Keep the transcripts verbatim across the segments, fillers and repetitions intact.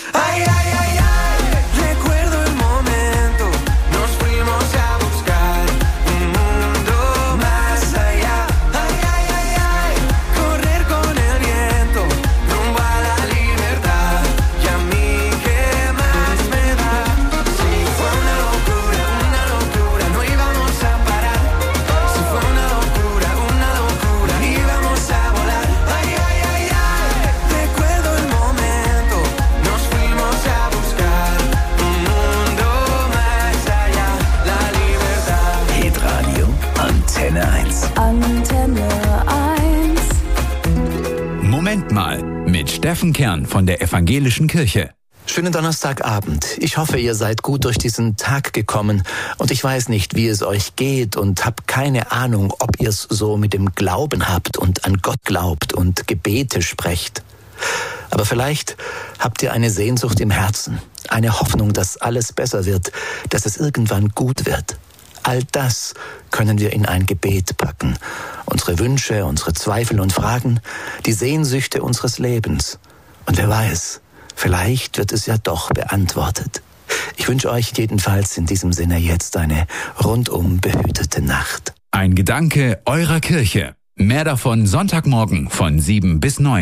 Ay, ay, ay, ay, recuerdo el momento, nos fuimos a buscar un mundo más allá. Ay, ay, ay, ay, correr con el viento, rumbo a la libertad. Y a mí, ¿qué más me da? Si fue una locura, una locura, no íbamos a parar. Si fue una locura, una locura, íbamos a volar. Ay, ay, ay, ay, recuerdo el momento, nos fuimos a buscar un mundo más allá, la libertad. Hitradio Antenne eins. Antenne eins. Moment mal mit Steffen Kern von der Evangelischen Kirche. Schönen Donnerstagabend. Ich hoffe, ihr seid gut durch diesen Tag gekommen und ich weiß nicht, wie es euch geht und habe keine Ahnung, ob ihr es so mit dem Glauben habt und an Gott glaubt und Gebete sprecht. Aber vielleicht habt ihr eine Sehnsucht im Herzen, eine Hoffnung, dass alles besser wird, dass es irgendwann gut wird. All das können wir in ein Gebet packen. Unsere Wünsche, unsere Zweifel und Fragen, die Sehnsüchte unseres Lebens. Und wer weiß, vielleicht wird es ja doch beantwortet. Ich wünsche euch jedenfalls in diesem Sinne jetzt eine rundum behütete Nacht. Ein Gedanke eurer Kirche. Mehr davon Sonntagmorgen von sieben bis neun.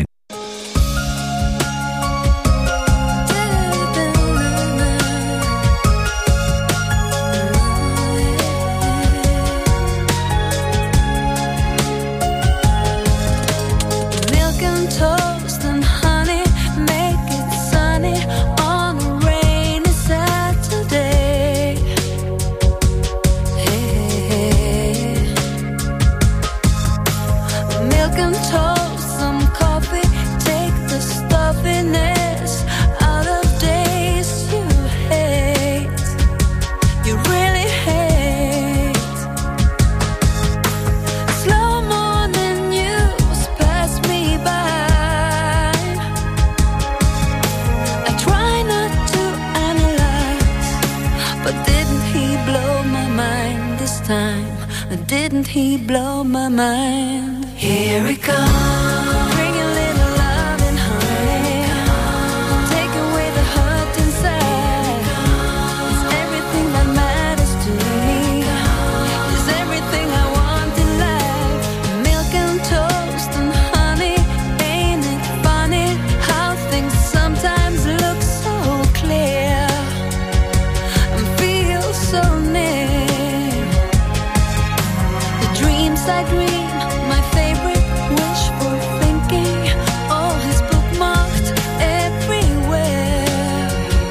Milk and toast and honey, make it sunny on a rainy Saturday. Hey, milk and toast, some coffee, take the stuffiness out of days you hate, you really hate. Slow morning news pass me by. I try not to analyze, but didn't he blow my mind this time? Didn't he blow my mind? Here it comes. Bring a little love and honey. Take away the hurt inside. It's everything that matters to me. It's everything I want in life. Milk and toast and honey. Ain't it funny how things sometimes look so clear and feel so near? The dreams I dream, my favorite wishful thinking, all his bookmarked everywhere,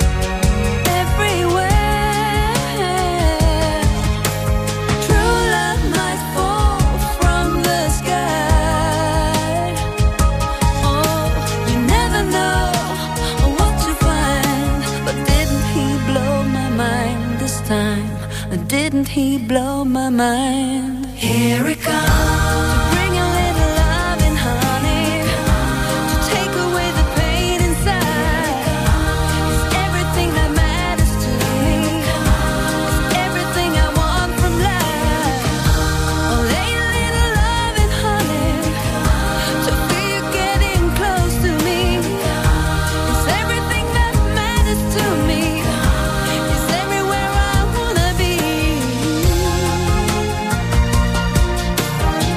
everywhere. True love might fall from the sky. Oh, you never know what to find. But didn't he blow my mind this time? Didn't he blow my mind? Here it comes. To bring a little love and honey, to take away the pain inside. It's everything that matters to me. It's everything I want from life. Oh, lay a little love and honey, to feel you getting close to me. It's everything that matters to me. It's everywhere I wanna be.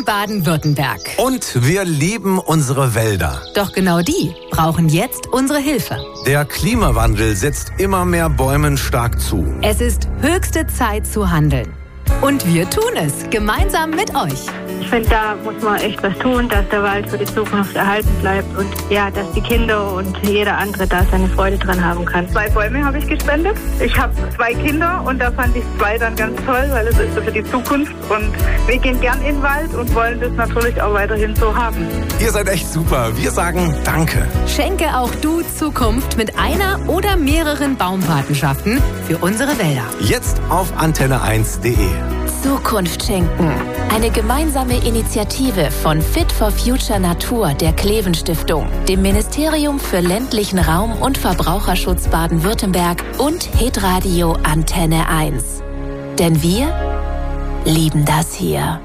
Baden-Württemberg. Und wir lieben unsere Wälder. Doch genau die brauchen jetzt unsere Hilfe. Der Klimawandel setzt immer mehr Bäumen stark zu. Es ist höchste Zeit zu handeln. Und wir tun es, gemeinsam mit euch. Ich finde, da muss man echt was tun, dass der Wald für die Zukunft erhalten bleibt und ja, dass die Kinder und jeder andere da seine Freude dran haben kann. Zwei Bäume habe ich gespendet. Ich habe zwei Kinder und da fand ich zwei dann ganz toll, weil es ist so für die Zukunft und wir gehen gern in den Wald und wollen das natürlich auch weiterhin so haben. Ihr seid echt super. Wir sagen Danke. Schenke auch du Zukunft mit einer oder mehreren Baumpatenschaften für unsere Wälder. Jetzt auf antenne eins punkt de. Zukunft schenken. Eine gemeinsame Initiative von Fit for Future Natur der Kleven Stiftung, dem Ministerium für ländlichen Raum und Verbraucherschutz Baden-Württemberg und Hitradio Antenne eins. Denn wir lieben das hier.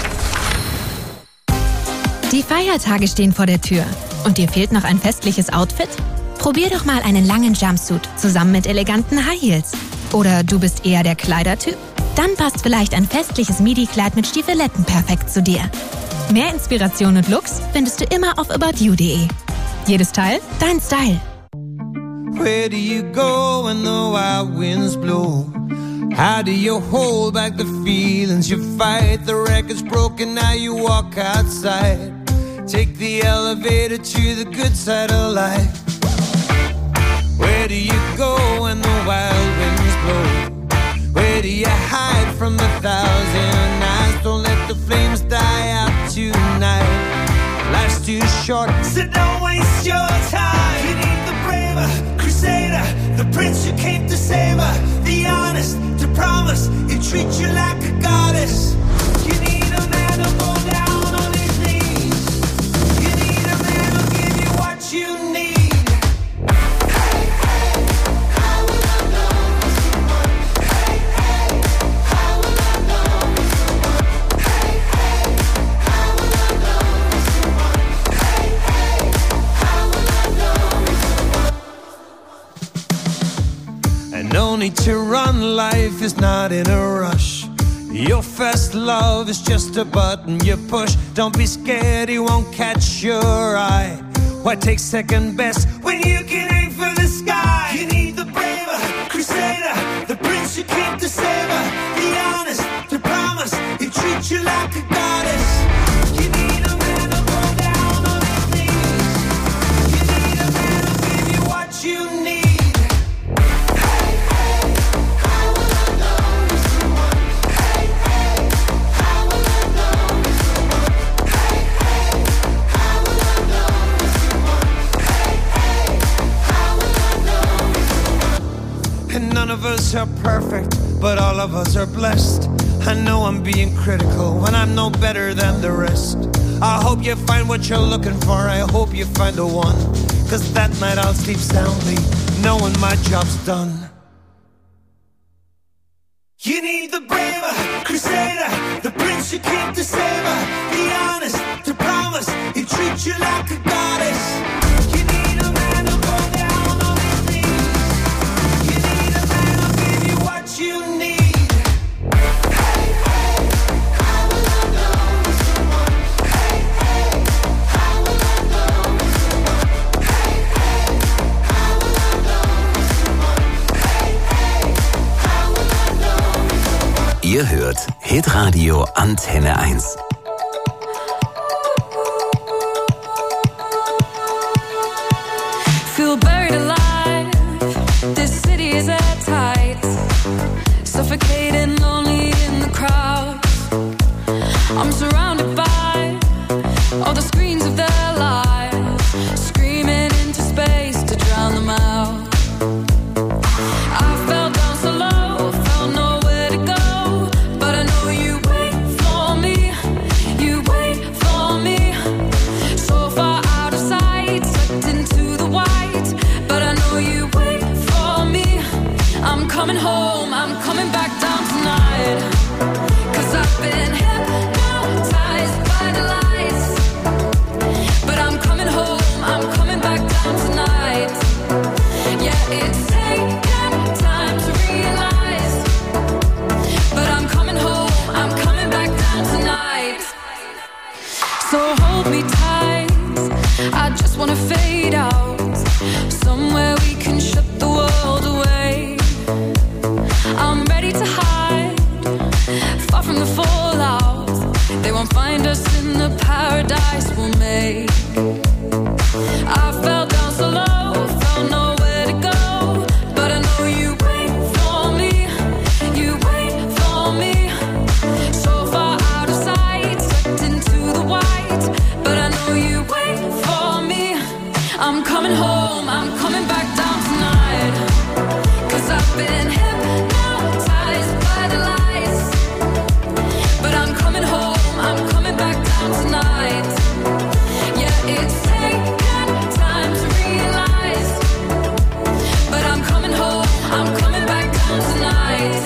Die Feiertage stehen vor der Tür. Und dir fehlt noch ein festliches Outfit? Probier doch mal einen langen Jumpsuit zusammen mit eleganten High Heels. Oder du bist eher der Kleidertyp? Dann passt vielleicht ein festliches Midi-Kleid mit Stiefeletten perfekt zu dir. Mehr Inspiration und Looks findest du immer auf about you punkt de. Jedes Teil, dein Style. Where do you go when the wild winds blow? How do you hold back the feelings you fight? The record's broken, now you walk outside. Take the elevator to the good side of life. Where do you go when the wild winds blow? Where do you hide from the thousand eyes? Don't let the flames die out tonight. Life's too short, so don't waste your time. You need the braver crusader, the prince who came to save her, the honest to promise he'll treat you like a goddess. You need a man who'll go down on his knees. You need a man who'll give you what you need. No need to run, life is not in a rush. Your first love is just a button you push. Don't be scared, he won't catch your eye. Why take second best when you can aim for the sky? You need the braver crusader, the prince who came to save her, the honest to promise he'll treat you like a goddess. You need a man who'll go down on his knees. You need a man who'll give you what you need. None of us are perfect, but all of us are blessed. I know I'm being critical when I'm no better than the rest. I hope you find what you're looking for, I hope you find the one. Cause that night I'll sleep soundly, knowing my job's done. You need the braver crusader, the prince who came to save her, the honest to promise he'll treat you like a goddess. You need a man who'll go down on his knees. You need a man who'll give you what you need. Hey, hey, how will I know it's the one? Hey, hey, how will I know it's the one? Hey, hey, how will I know it's the one? Hey, hey, how will I know it's the one? Ihr hört Hitradio Antenne eins. Feel buried alive. This city is at tight. Suffocating, lonely in the crowd. I'm surrounded by all the screens of their lives, screaming into space to drown them out. I fell down so low, found nowhere to go, but I know you wait for me, you wait for me. So far out of sight, sucked into the white, but I know you wait for me. I'm coming home, I'm coming back down tonight, 'cause I've been hypnotized by the lights. But I'm coming home, I'm coming back down tonight. Yeah, it's taken time to realize, but I'm coming home, I'm coming back down tonight. hold me tight. I just wanna fade out, somewhere we can shut the world away. I'm ready to hide, far from the fallout. They won't find us in the paradise we'll make. I fell down so low, felt nowhere to go, but I know you wait for me, you wait for me. So far out of sight, sucked into the white, but I know you wait for me. I'm coming home, I'm coming back down tonight, 'cause I've been hypnotized by the lights. But I'm coming home, I'm coming back down tonight. Yeah, it's taken time to realize, but I'm coming home, I'm coming back down tonight.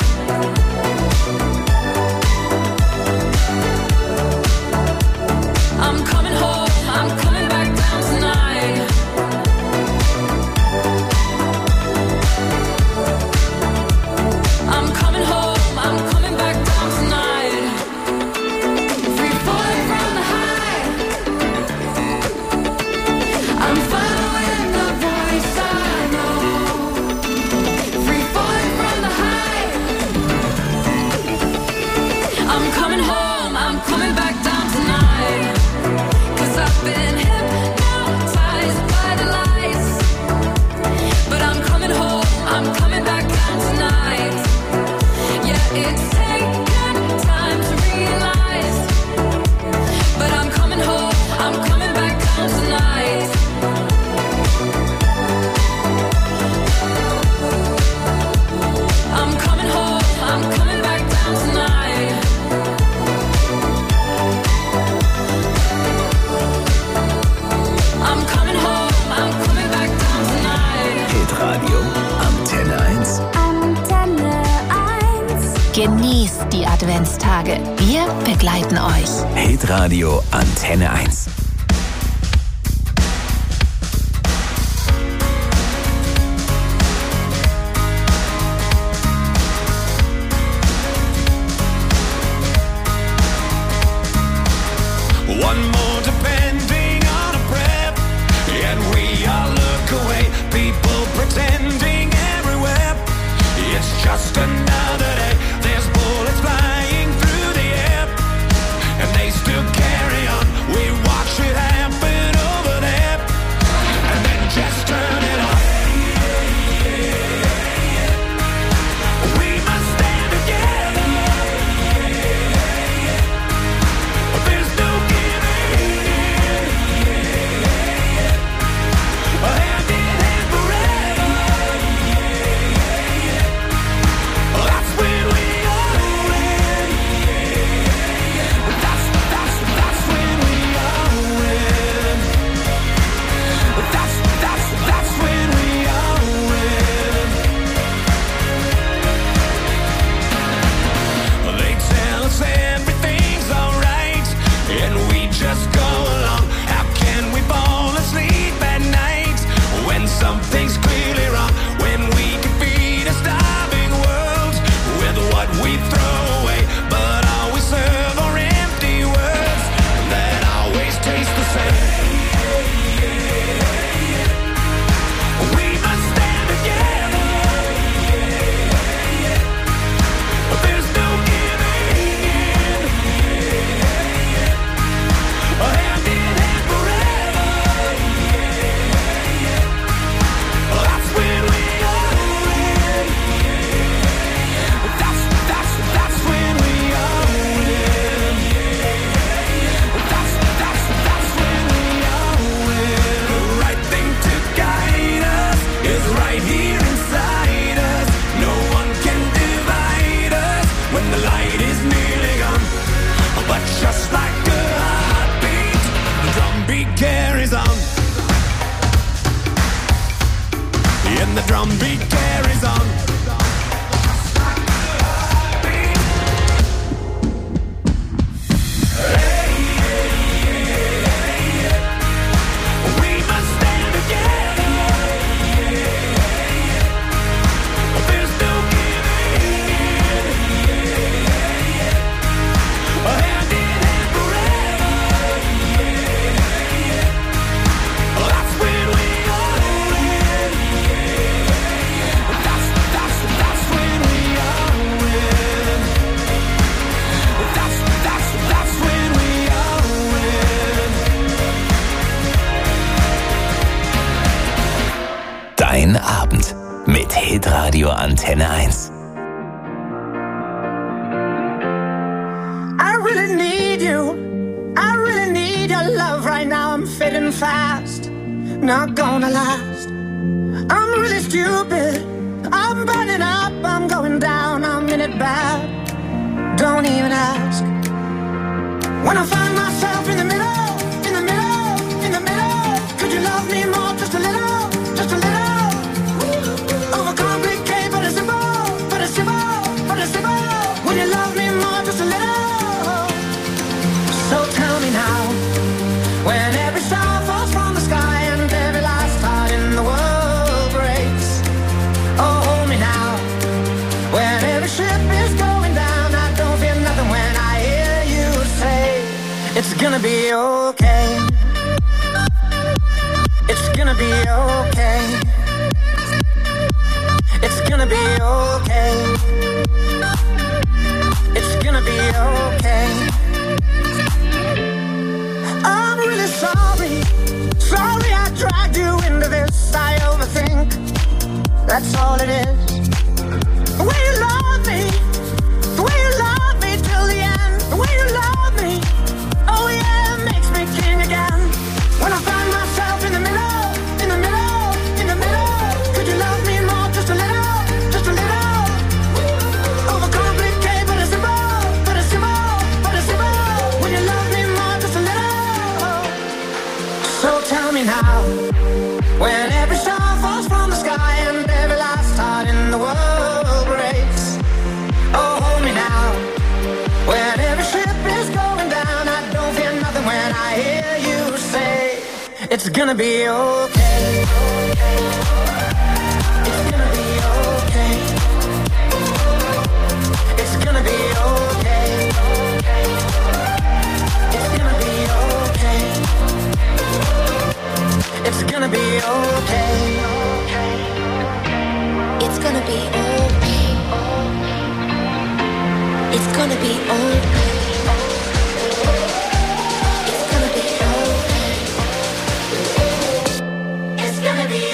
I'm coming home, I'm coming back down tonight. I'm coming home, I'm coming back down tonight. Free falling from the high, I'm following the voice I know. Free falling from the high, I'm coming home, I'm coming back down tonight. 'Cause I've been hypnotized by the lights, but I'm coming home, I'm coming back down tonight. Yeah, it's taken time to realize, but I'm coming home, I'm coming back down tonight. I'm coming home, I'm coming back down tonight. I'm coming home, I'm coming back down tonight. Hitradio Antenne eins. Antenne eins. Genießt die Adventstage. Wir begleiten euch. Hitradio Antenne eins. One more depending on a prep, and we all look away. People pretending everywhere. It's just another day. There's bullets flying through the air, and they still carry on. We watch mit Hitradio Antenne eins. I really need you. I really need your love right now. I'm fading fast, not gonna last. I'm really stupid. I'm burning up, I'm going down, I'm in it bad. Don't even ask. When I find myself in the middle, in the middle, in the middle, could you love me more, just a little, just a little? Overcomplicate, but it's simple, but it's simple, but it's simple. When you love me more, just a little. So tell me now, when every star falls from the sky and every last heart in the world breaks. Oh, hold me now, when every ship is going down, I don't feel nothing when I hear you say, it's gonna be okay. It's gonna be okay. It's gonna be okay. It's gonna be okay. I'm really sorry. Sorry I dragged you into this. I overthink. That's all it is. The way you love me, the way you love me till the end, the way you love me, oh yeah, it makes me king again. When I find myself in the middle, in the middle, in the middle, could you love me more, just a little, just a little? Overcomplicate, but it's simple, but it's simple, but it's simple. When you love me more, just a little. So tell me now, when every star falls from the sky and every last heart in the world breaks. Oh, hold me now, when every ship is going down, I don't feel nothing when I hear you say, it's gonna be okay. It's gonna be okay. It's gonna be okay. It's gonna be okay. It's gonna be okay. It's gonna be okay. It's gonna be okay. It's gonna be okay. It's gonna be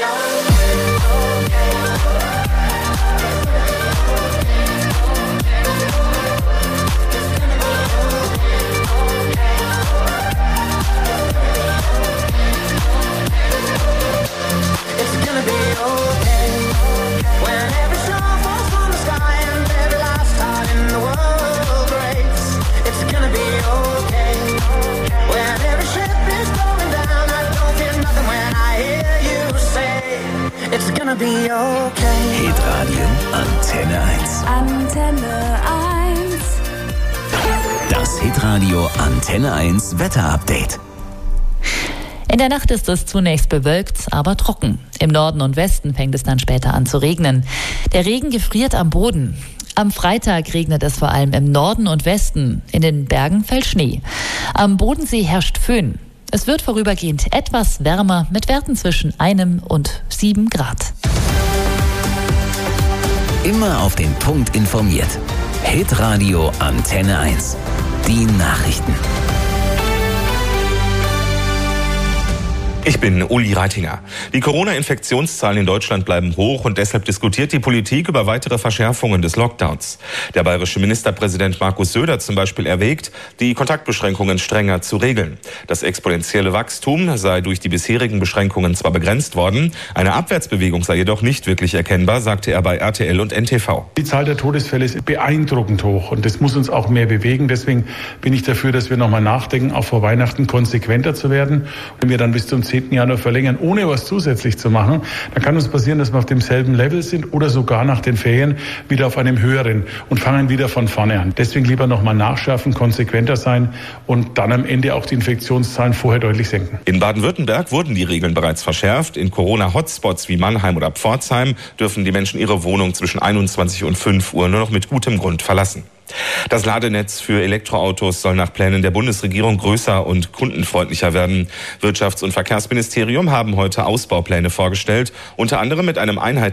It's gonna be okay. When every star falls from the sky and every last heart in the world breaks. It's gonna be okay. When every ship is going down, I don't feel nothing when I hear you say, it's gonna be okay. Hitradio Antenne eins. Antenne eins. Das Hitradio Antenne eins Wetterupdate. In der Nacht ist es zunächst bewölkt, aber trocken. Im Norden und Westen fängt es dann später an zu regnen. Der Regen gefriert am Boden. Am Freitag regnet es vor allem im Norden und Westen. In den Bergen fällt Schnee. Am Bodensee herrscht Föhn. Es wird vorübergehend etwas wärmer mit Werten zwischen einem und sieben Grad. Immer auf den Punkt informiert. Hitradio Antenne eins. Die Nachrichten. Ich bin Uli Reitinger. Die Corona-Infektionszahlen in Deutschland bleiben hoch und deshalb diskutiert die Politik über weitere Verschärfungen des Lockdowns. Der bayerische Ministerpräsident Markus Söder zum Beispiel erwägt, die Kontaktbeschränkungen strenger zu regeln. Das exponentielle Wachstum sei durch die bisherigen Beschränkungen zwar begrenzt worden, eine Abwärtsbewegung sei jedoch nicht wirklich erkennbar, sagte er bei R T L und N T V. Die Zahl der Todesfälle ist beeindruckend hoch und das muss uns auch mehr bewegen. Deswegen bin ich dafür, dass wir nochmal nachdenken, auch vor Weihnachten konsequenter zu werden. Wenn wir dann bis zum zehnten Januar verlängern, ohne was zusätzlich zu machen, dann kann uns passieren, dass wir auf demselben Level sind oder sogar nach den Ferien wieder auf einem höheren und fangen wieder von vorne an. Deswegen lieber nochmal nachschärfen, konsequenter sein und dann am Ende auch die Infektionszahlen vorher deutlich senken. In Baden-Württemberg wurden die Regeln bereits verschärft. In Corona-Hotspots wie Mannheim oder Pforzheim dürfen die Menschen ihre Wohnung zwischen einundzwanzig und fünf Uhr nur noch mit gutem Grund verlassen. Das Ladenetz für Elektroautos soll nach Plänen der Bundesregierung größer und kundenfreundlicher werden. Wirtschafts- und Verkehrsministerium haben heute Ausbaupläne vorgestellt, unter anderem mit einem einheitlichen